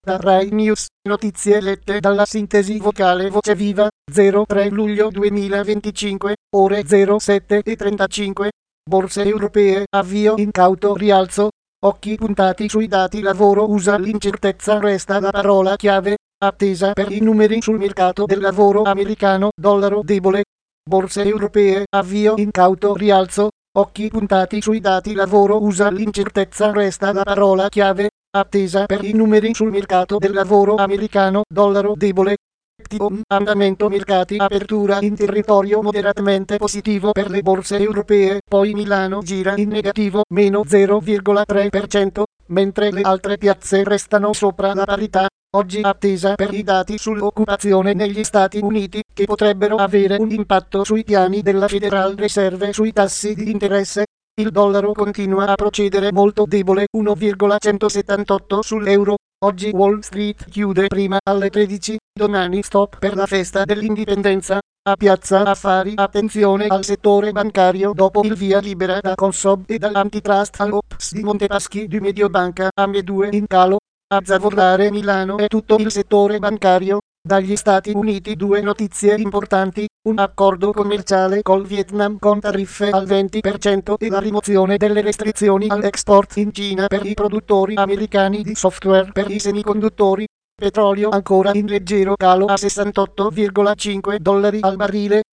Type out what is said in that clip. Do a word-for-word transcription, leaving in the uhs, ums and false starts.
Da Rai News, notizie lette dalla sintesi vocale Voce Viva, zero tre luglio duemilaventicinque, ore zero sette e trentacinque. Borse europee, avvio incauto rialzo, occhi puntati sui dati lavoro U S A l'incertezza resta la parola chiave, attesa per i numeri sul mercato del lavoro americano, dollaro debole. Borse europee, avvio incauto rialzo, occhi puntati sui dati lavoro U S A l'incertezza resta la parola chiave, attesa per i numeri sul mercato del lavoro americano, dollaro debole. Andamento mercati, apertura in territorio moderatamente positivo per le borse europee, poi Milano gira in negativo, meno zero virgola tre per cento, mentre le altre piazze restano sopra la parità. Oggi attesa per i dati sull'occupazione negli Stati Uniti, che potrebbero avere un impatto sui piani della Federal Reserve sui tassi di interesse. Il dollaro continua a procedere molto debole, uno virgola centosettantotto sull'euro. Oggi Wall Street chiude prima alle tredici, domani stop per la festa dell'indipendenza. A Piazza Affari attenzione al settore bancario dopo il via libera da Consob e dall'antitrust all'Ops di Montepaschi di Mediobanca, ambedue in calo. A zavorrare Milano e tutto il settore bancario. Dagli Stati Uniti due notizie importanti, un accordo commerciale col Vietnam con tariffe al venti per cento e la rimozione delle restrizioni all'export in Cina per i produttori americani di software per i semiconduttori. Petrolio ancora in leggero calo a sessantotto virgola cinque dollari al barile.